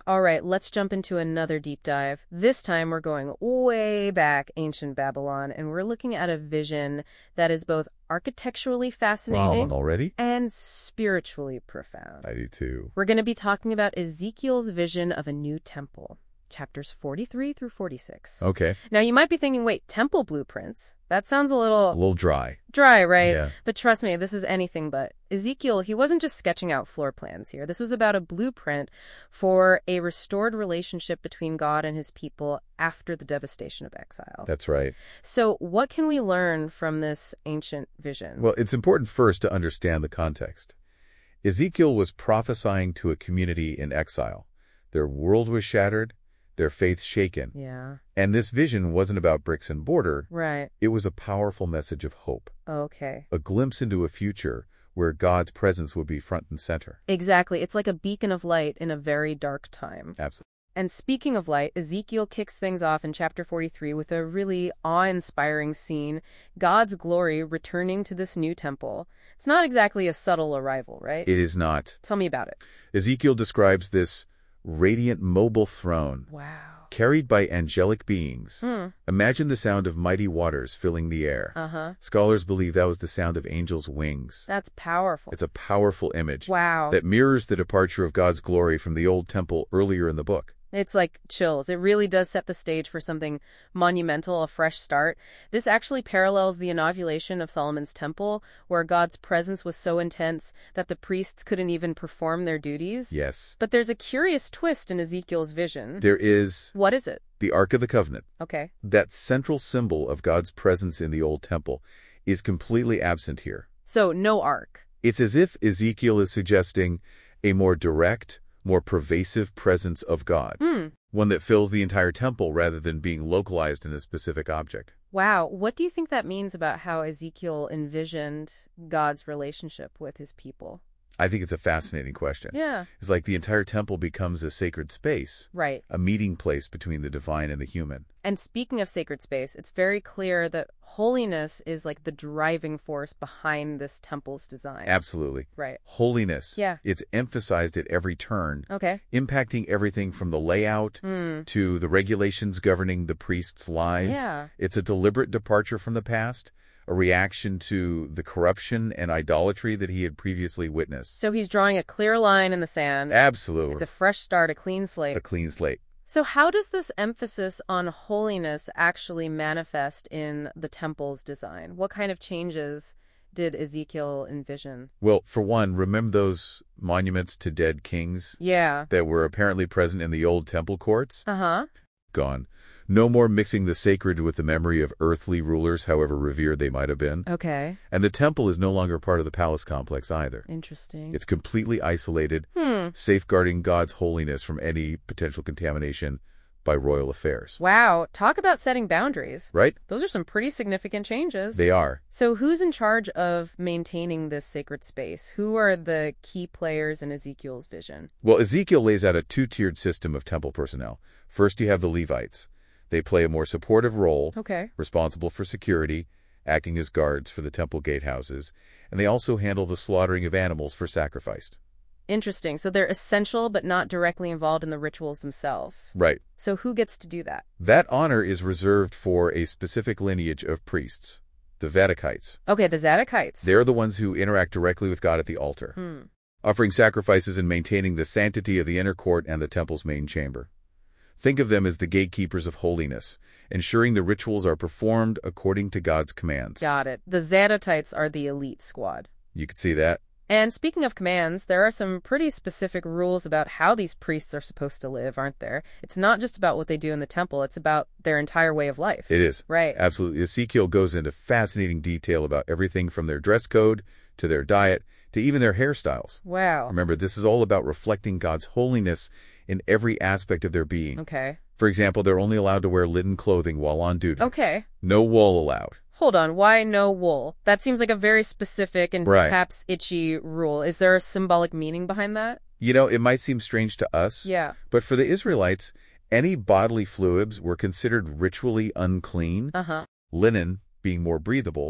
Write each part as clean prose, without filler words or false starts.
All right, let's jump into another deep dive. This time we're going way back, ancient Babylon, and we're looking at a vision that is both architecturally fascinating Already? and spiritually profound. I do too. We're going to be talking about Ezekiel's vision of a new temple, chapters 43 through 46. Okay. Now, you might be thinking, wait, temple blueprints? That sounds a A little little dry. dry, right? Yeah. But trust me, this is anything but. Ezekiel, he wasn't just sketching out floor plans here. This was about a blueprint for a restored relationship between God and his people after the devastation of exile. That's right. So what can we learn from this ancient vision? Well, it's important first to understand the context. Ezekiel was prophesying to a community in exile. Their world was shattered, their faith shaken. Yeah, And this vision wasn't about bricks and mortar. right. It was a powerful message of hope, Okay. a glimpse into a future where God's presence would be front and center. Exactly. It's like a beacon of light in a very dark time. Absolutely. And speaking of light, Ezekiel kicks things off in chapter 43 with a really awe-inspiring scene, God's glory returning to this new temple. It's not exactly a subtle arrival, right? It is not. Tell me about it. Ezekiel describes this radiant mobile throne Wow. carried by angelic beings. Hmm. Imagine the sound of mighty waters filling the air. Uh-huh. Scholars believe that was the sound of angels' wings. That's powerful. It's a powerful image Wow. that mirrors the departure of God's glory from the old temple earlier in the book. It's like chills. It really does set the stage for something monumental, a fresh start. This actually parallels the inauguration of Solomon's temple, where God's presence was so intense that the priests couldn't even perform their duties. Yes. But there's a curious twist in Ezekiel's vision. There is What is it? the Ark of the Covenant. Okay. That central symbol of God's presence in the old temple is completely absent here. So, no ark. It's as if Ezekiel is suggesting a more direct, more pervasive presence of God, one that fills the entire temple rather than being localized in a specific object. Wow. What do you think that means about how Ezekiel envisioned God's relationship with his people? I think it's a fascinating question. Yeah. It's like the entire temple becomes a sacred space, Right. a meeting place between the divine and the human. And speaking of sacred space, it's very clear that holiness is like the driving force behind this temple's design. Absolutely. Right. Holiness. Yeah. It's emphasized at every turn, Okay. impacting everything from the layout to the regulations governing the priests' lives. Yeah. It's a deliberate departure from the past, a reaction to the corruption and idolatry that he had previously witnessed. So he's drawing a clear line in the sand. Absolutely. It's a fresh start, a clean slate. A clean slate. So how does this emphasis on holiness actually manifest in the temple's design? What kind of changes did Ezekiel envision? Well, for one, remember those monuments to dead kings Yeah. that were apparently present in the old temple courts? Uh-huh. Gone. No more mixing the sacred with the memory of earthly rulers, however revered they might have been. Okay. And the temple is no longer part of the palace complex either. Interesting. It's completely isolated, safeguarding God's holiness from any potential contamination by royal affairs. Wow. Talk about setting boundaries. Right? Those are some pretty significant changes. They are. So who's in charge of maintaining this sacred space? Who are the key players in Ezekiel's vision? Well, Ezekiel lays out a two-tiered system of temple personnel. First, you have the Levites. They play a more supportive role, Okay. responsible for security, acting as guards for the temple gatehouses, and they also handle the slaughtering of animals for sacrifice. Interesting. So they're essential but not directly involved in the rituals themselves. Right. So who gets to do that? That honor is reserved for a specific lineage of priests, the Zadokites. Okay, the Zadokites. They're the ones who interact directly with God at the altar, offering sacrifices and maintaining the sanctity of the inner court and the temple's main chamber. Think of them as the gatekeepers of holiness, ensuring the rituals are performed according to God's commands. Got it. The Zadokites are the elite squad. You could see that. And speaking of commands, there are some pretty specific rules about how these priests are supposed to live, aren't there? It's not just about what they do in the temple, it's about their entire way of life. It is. Right. Absolutely. Ezekiel goes into fascinating detail about everything from their dress code to their diet to even their hairstyles. Wow. Remember, this is all about reflecting God's holiness in every aspect of their being. Okay. For example, they're only allowed to wear linen clothing while on duty. Okay. No wool allowed. Hold on, why no wool? That seems like a very specific and Right. perhaps itchy rule. Is there a symbolic meaning behind that? You know, it might seem strange to us, Yeah. but for the Israelites, any bodily fluids were considered ritually unclean. Uh-huh. Linen, being more breathable,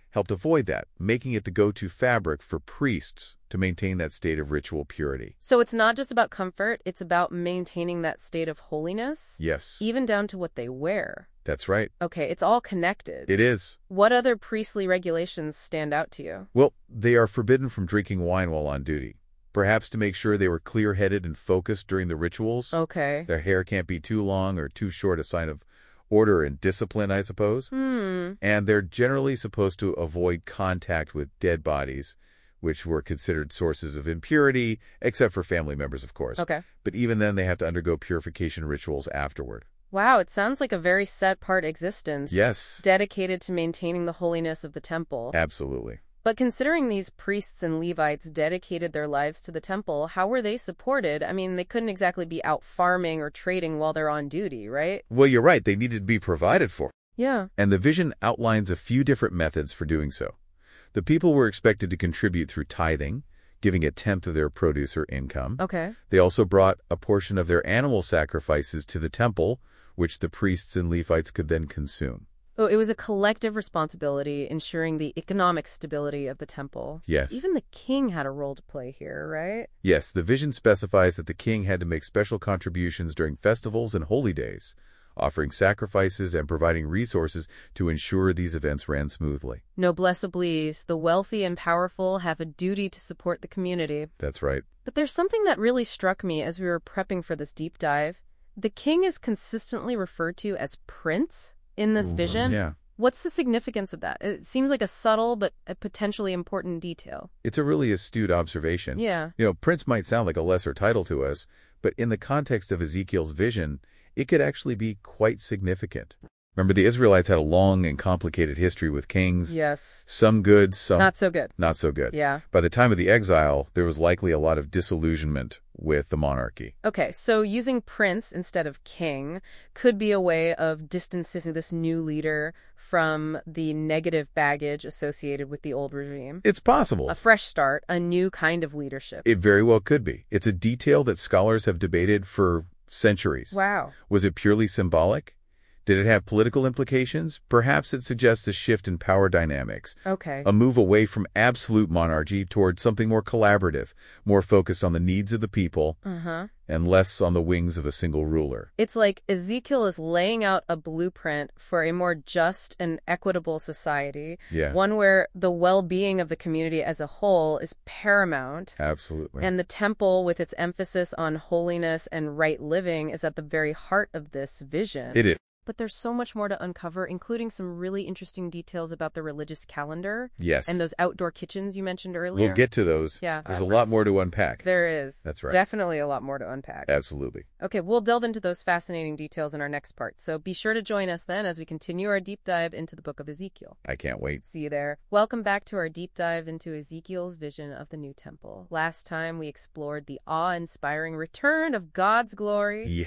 helped avoid that, making it the go-to fabric for priests to maintain that state of ritual purity. So it's not just about comfort, it's about maintaining that state of holiness? Yes, Even down to what they wear. that's right. Okay, it's all connected. It is. What other priestly regulations stand out to you? Well, they are forbidden from drinking wine while on duty, perhaps to make sure they were clear-headed and focused during the rituals. Okay. Their hair can't be too long or too short, a sign of order and discipline, I suppose. And they're generally supposed to avoid contact with dead bodies, which were considered sources of impurity, except for family members, of course. Okay. But even then, they have to undergo purification rituals afterward. Wow, it sounds like a very set-part existence. Yes, Dedicated to maintaining the holiness of the temple. absolutely. But considering these priests and Levites dedicated their lives to the temple, how were they supported? I mean, they couldn't exactly be out farming or trading while they're on duty, right? Well, you're right. They needed to be provided for. Yeah. And the vision outlines a few different methods for doing so. The people were expected to contribute through tithing, giving a tenth of their produce or income. Okay. They also brought a portion of their animal sacrifices to the temple, which the priests and Levites could then consume. Oh, it was a collective responsibility ensuring the economic stability of the temple. Yes. Even the king had a role to play here, right? Yes, the vision specifies that the king had to make special contributions during festivals and holy days, offering sacrifices and providing resources to ensure these events ran smoothly. Noblesse oblige, the wealthy and powerful have a duty to support the community. That's right. But there's something that really struck me as we were prepping for this deep dive. The king is consistently referred to as prince in this vision. Yeah. What's the significance of that? It seems like a subtle but a potentially important detail. It's a really astute observation. Yeah. Prince might sound like a lesser title to us, but in the context of Ezekiel's vision, it could actually be quite significant. Remember, the Israelites had a long and complicated history with kings. Yes. Some good, some Not so good. not so good. Yeah. By the time of the exile, there was likely a lot of disillusionment with the monarchy. Okay, so using prince instead of king could be a way of distancing this new leader from the negative baggage associated with the old regime. It's possible. A fresh start, a new kind of leadership. It very well could be. It's a detail that scholars have debated for centuries. Wow. Was it purely symbolic? Did it have political implications? Perhaps it suggests a shift in power dynamics, Okay. a move away from absolute monarchy toward something more collaborative, more focused on the needs of the people, and less on the wings of a single ruler. It's like Ezekiel is laying out a blueprint for a more just and equitable society, Yeah. one where the well-being of the community as a whole is paramount, Absolutely. and the temple, with its emphasis on holiness and right living, is at the very heart of this vision. It is. But there's so much more to uncover, including some really interesting details about the religious calendar Yes. and those outdoor kitchens you mentioned earlier. We'll get to those. Yeah. There's a lot more to unpack. There is. That's right. Definitely a lot more to unpack. Absolutely. Okay, we'll delve into those fascinating details in our next part, so be sure to join us then as we continue our deep dive into the book of Ezekiel. I can't wait. See you there. Welcome back to our deep dive into Ezekiel's vision of the new temple. Last time we explored the awe-inspiring return of God's glory, Yeah.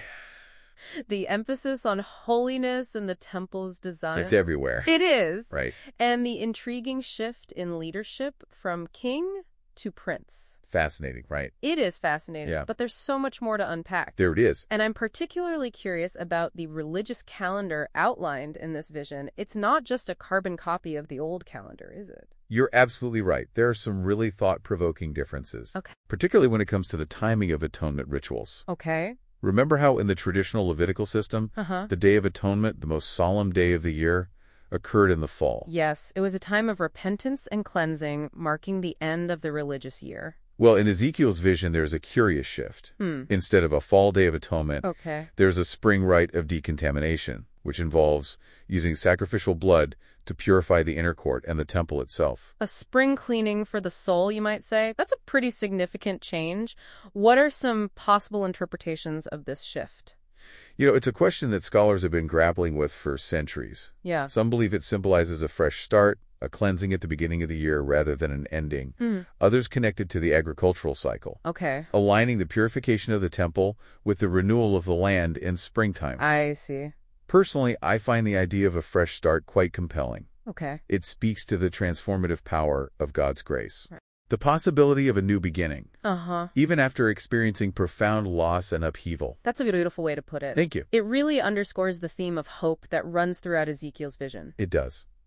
the emphasis on holiness in the temple's design. It's everywhere. It is. Right. And the intriguing shift in leadership from king to prince. Fascinating, right? It is fascinating, Yeah. but there's so much more to unpack. There it is. And I'm particularly curious about the religious calendar outlined in this vision. It's not just a carbon copy of the old calendar, is it? You're absolutely right. There are some really thought-provoking differences, Okay. particularly when it comes to the timing of atonement rituals. Okay. Remember how in the traditional Levitical system, Uh-huh. the Day of Atonement, the most solemn day of the year, occurred in the fall? Yes, it was a time of repentance and cleansing, marking the end of the religious year. Well, in Ezekiel's vision, there's a curious shift. Instead of a fall Day of Atonement, Okay. there's a spring rite of decontamination, which involves using sacrificial blood to purify the inner court and the temple itself. A spring cleaning for the soul, you might say. That's a pretty significant change. What are some possible interpretations of this shift? It's a question that scholars have been grappling with for centuries. Yeah. Some believe it symbolizes a fresh start, a cleansing at the beginning of the year rather than an ending. Others connect it to the agricultural cycle, Okay. aligning the purification of the temple with the renewal of the land in springtime. I see. Personally, I find the idea of a fresh start quite compelling. Okay. It speaks to the transformative power of God's grace. Right. The possibility of a new beginning, Uh-huh. even after experiencing profound loss and upheaval. That's a beautiful way to put it. Thank you. It really underscores the theme of hope that runs throughout Ezekiel's vision. It does.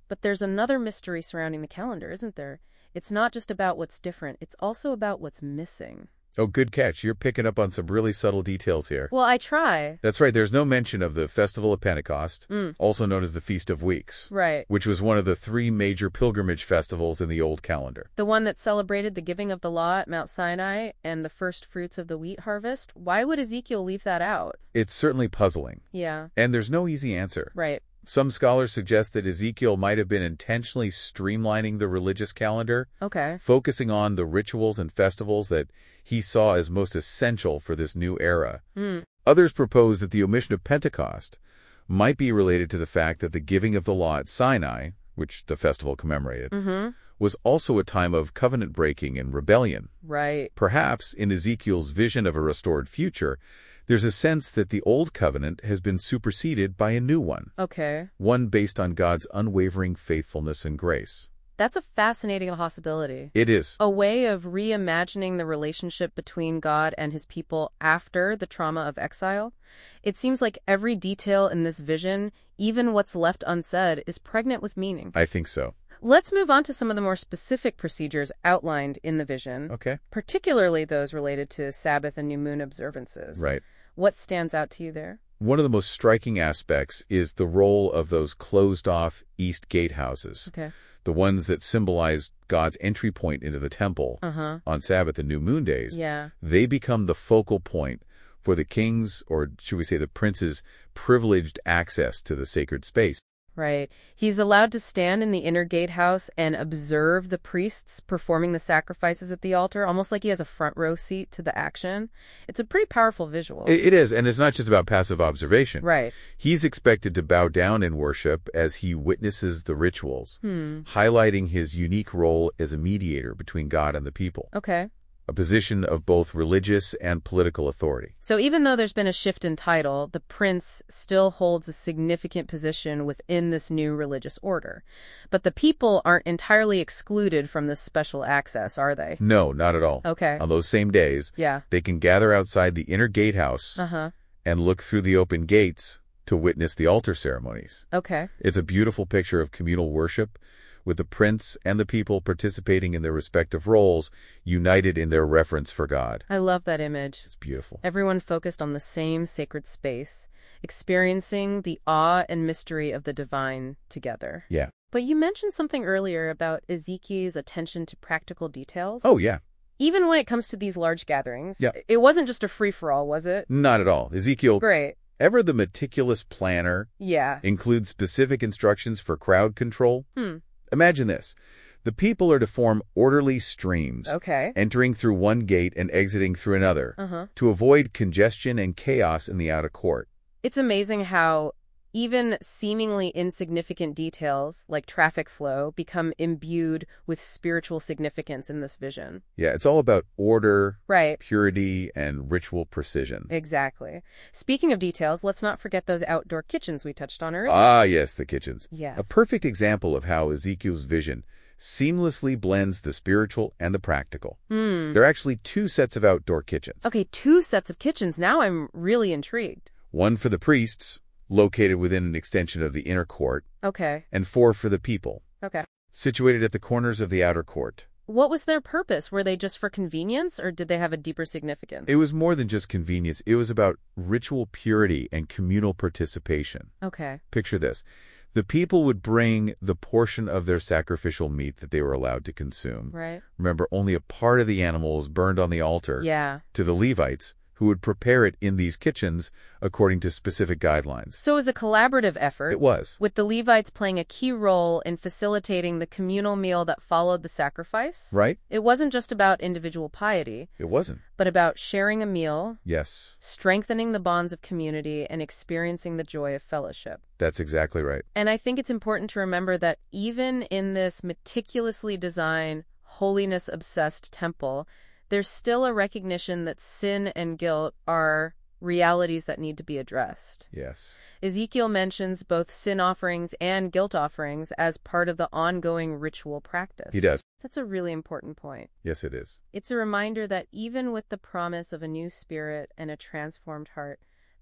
But there's another mystery surrounding the calendar, isn't there? It's not just about what's different, it's also about what's missing. Oh, good catch. You're picking up on some really subtle details here. Well, I try. That's right. There's no mention of the Festival of Pentecost, also known as the Feast of Weeks, Right. which was one of the 3 major pilgrimage festivals in the Old Calendar. The one that celebrated the giving of the law at Mount Sinai and the first fruits of the wheat harvest. Why would Ezekiel leave that out? It's certainly puzzling, Yeah. and there's no easy answer. Right. Some scholars suggest that Ezekiel might have been intentionally streamlining the religious calendar, Okay. focusing on the rituals and festivals that he saw as most essential for this new era. Others propose that the omission of Pentecost might be related to the fact that the giving of the law at Sinai, which the festival commemorated, was also a time of covenant breaking and rebellion. Right. Perhaps, in Ezekiel's vision of a restored future, there's a sense that the old covenant has been superseded by a new one, Okay. one based on God's unwavering faithfulness and grace. That's a fascinating possibility. It is. A way of reimagining the relationship between God and his people after the trauma of exile. It seems like every detail in this vision, even what's left unsaid, is pregnant with meaning. I think so. Let's move on to some of the more specific procedures outlined in the vision, Okay. particularly those related to Sabbath and new moon observances. Right. What stands out to you there? One of the most striking aspects is the role of those closed-off East Gatehouses, Okay. the ones that symbolize God's entry point into the temple on Sabbath and new moon days. Yeah. They become the focal point for the king's, or should we say the prince's, privileged access to the sacred space. Right. He's allowed to stand in the inner gatehouse and observe the priests performing the sacrifices at the altar, almost like he has a front row seat to the action. It's a pretty powerful visual. It is, and it's not just about passive observation. Right. He's expected to bow down in worship as he witnesses the rituals, highlighting his unique role as a mediator between God and the people, Okay. a position of both religious and political authority. So even though there's been a shift in title, the prince still holds a significant position within this new religious order. But the people aren't entirely excluded from this special access, are they? No, not at all. Okay. On those same days, Yeah. they can gather outside the inner gatehouse and look through the open gates to witness the altar ceremonies. Okay. It's a beautiful picture of communal worship, with the prince and the people participating in their respective roles, united in their reverence for God. I love that image. It's beautiful. Everyone focused on the same sacred space, experiencing the awe and mystery of the divine together. Yeah. But you mentioned something earlier about Ezekiel's attention to practical details. Oh, yeah. Even when it comes to these large gatherings, Yeah. it wasn't just a free-for-all, was it? Not at all. Ezekiel, Great. ever the meticulous planner, Yeah. includes specific instructions for crowd control. Hmm. Imagine this. The people are to form orderly streams, Okay. entering through one gate and exiting through another, to avoid congestion and chaos in the outer court. It's amazing how even seemingly insignificant details, like traffic flow, become imbued with spiritual significance in this vision. Yeah, it's all about order, Right. purity, and ritual precision. Exactly. Speaking of details, let's not forget those outdoor kitchens we touched on earlier. Ah, yes, the kitchens. Yes. A perfect example of how Ezekiel's vision seamlessly blends the spiritual and the practical. There are actually 2 sets of outdoor kitchens. Okay, 2 sets of kitchens. Now I'm really intrigued. One for the priests, located within an extension of the inner court, Okay. and 4 for the people, Okay. situated at the corners of the outer court. What was their purpose? Were they just for convenience, or did they have a deeper significance? It was more than just convenience. It was about ritual purity and communal participation. Okay. Picture this. The people would bring the portion of their sacrificial meat that they were allowed to consume. Right. Remember, only a part of the animal was burned on the altar. Yeah. To the Levites, who would prepare it in these kitchens according to specific guidelines. So it was a collaborative effort. It was. With the Levites playing a key role in facilitating the communal meal that followed the sacrifice. Right? It wasn't just about individual piety, It wasn't. but about sharing a meal, Yes, strengthening the bonds of community, and experiencing the joy of fellowship. that's exactly right. And I think it's important to remember that even in this meticulously designed, holiness-obsessed temple, there's still a recognition that sin and guilt are realities that need to be addressed. Yes. Ezekiel mentions both sin offerings and guilt offerings as part of the ongoing ritual practice. He does. That's a really important point. Yes, it is. It's a reminder that even with the promise of a new spirit and a transformed heart,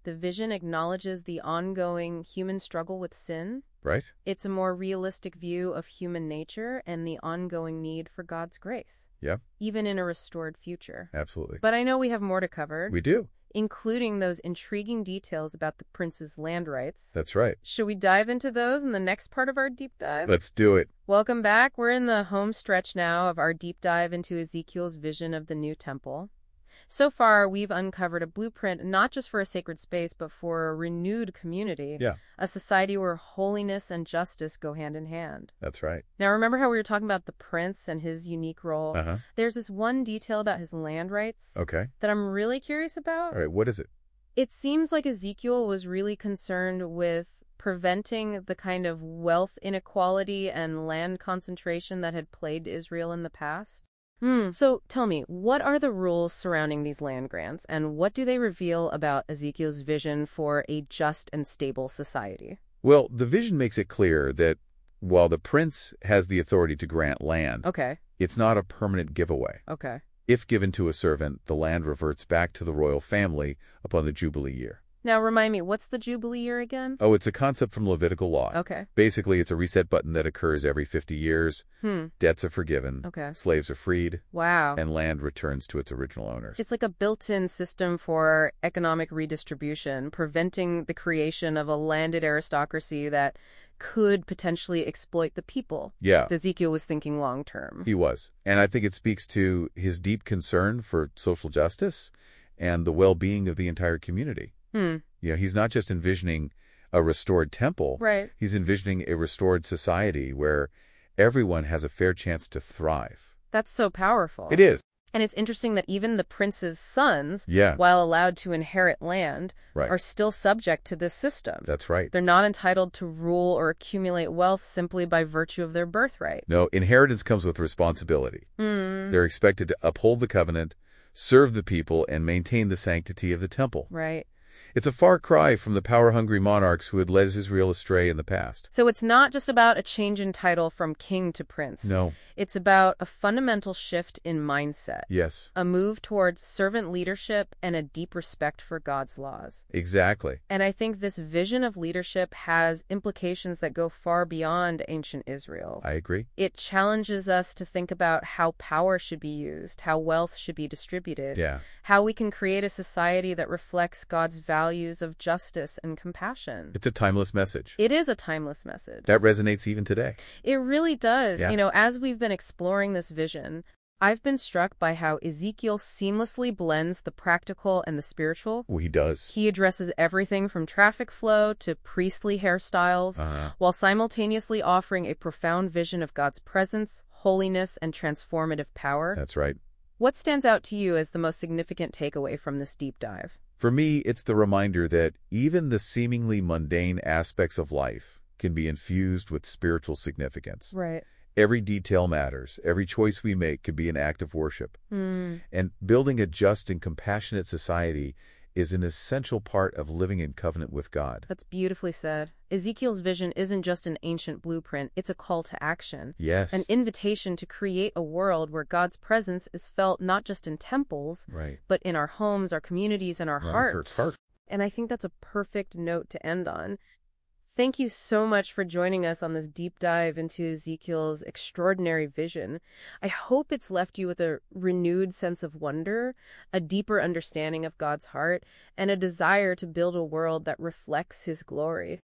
The vision acknowledges the ongoing human struggle with sin. Right? It's a more realistic view of human nature and the ongoing need for God's grace, Yeah, even in a restored future. absolutely. But I know we have more to cover, We do. including those intriguing details about the prince's land rights. That's right. Should we dive into those in the next part of our deep dive? Let's do it. Welcome back. We're in the home stretch now of our deep dive into Ezekiel's vision of the new temple. So far, we've uncovered a blueprint not just for a sacred space, but for a renewed community. Yeah. A society where holiness and justice go hand in hand. That's right. Now, remember how we were talking about the prince and his unique role? Uh-huh. There's this one detail about his land rights Okay. that I'm really curious about. All right, what is it? It seems like Ezekiel was really concerned with preventing the kind of wealth inequality and land concentration that had plagued Israel in the past. So tell me, what are the rules surrounding these land grants, and what do they reveal about Ezekiel's vision for a just and stable society? Well, the vision makes it clear that while the prince has the authority to grant land, Okay, it's not a permanent giveaway. okay. If given to a servant, the land reverts back to the royal family upon the Jubilee year. Now remind me, what's the Jubilee year again? Oh, it's a concept from Levitical law. Okay. Basically, it's a reset button that occurs every 50 years. Debts are forgiven. Okay. Slaves are freed. Wow. And land returns to its original owners. It's like a built-in system for economic redistribution, preventing the creation of a landed aristocracy that could potentially exploit the people. Yeah, Ezekiel was thinking long-term. he was. And I think it speaks to his deep concern for social justice and the well-being of the entire community. He's not just envisioning a restored temple. Right. He's envisioning a restored society where everyone has a fair chance to thrive. That's so powerful. It is. And it's interesting that even the prince's sons, Yeah. while allowed to inherit land, Right. are still subject to this system. That's right. They're not entitled to rule or accumulate wealth simply by virtue of their birthright. No, inheritance comes with responsibility. They're expected to uphold the covenant, serve the people, and maintain the sanctity of the temple. Right. It's a far cry from the power-hungry monarchs who had led Israel astray in the past. So it's not just about a change in title from king to prince. No. It's about a fundamental shift in mindset. Yes. A move towards servant leadership and a deep respect for God's laws. Exactly. And I think this vision of leadership has implications that go far beyond ancient Israel. I agree. It challenges us to think about how power should be used, how wealth should be distributed, Yeah. how we can create a society that reflects God's values of justice and compassion. It's a timeless message. It is a timeless message. That resonates even today. It really does. Yeah. As we've been exploring this vision, I've been struck by how Ezekiel seamlessly blends the practical and the spiritual. Well, he does. He addresses everything from traffic flow to priestly hairstyles, while simultaneously offering a profound vision of God's presence, holiness, and transformative power. That's right. What stands out to you as the most significant takeaway from this deep dive? For me, it's the reminder that even the seemingly mundane aspects of life can be infused with spiritual significance. Right. Every detail matters. Every choice we make could be an act of worship. And building a just and compassionate society is an essential part of living in covenant with God. That's beautifully said. Ezekiel's vision isn't just an ancient blueprint, it's a call to action. Yes. An invitation to create a world where God's presence is felt not just in temples, Right. but in our homes, our communities, and our hearts. And I think that's a perfect note to end on. Thank you so much for joining us on this deep dive into Ezekiel's extraordinary vision. I hope it's left you with a renewed sense of wonder, a deeper understanding of God's heart, and a desire to build a world that reflects His glory.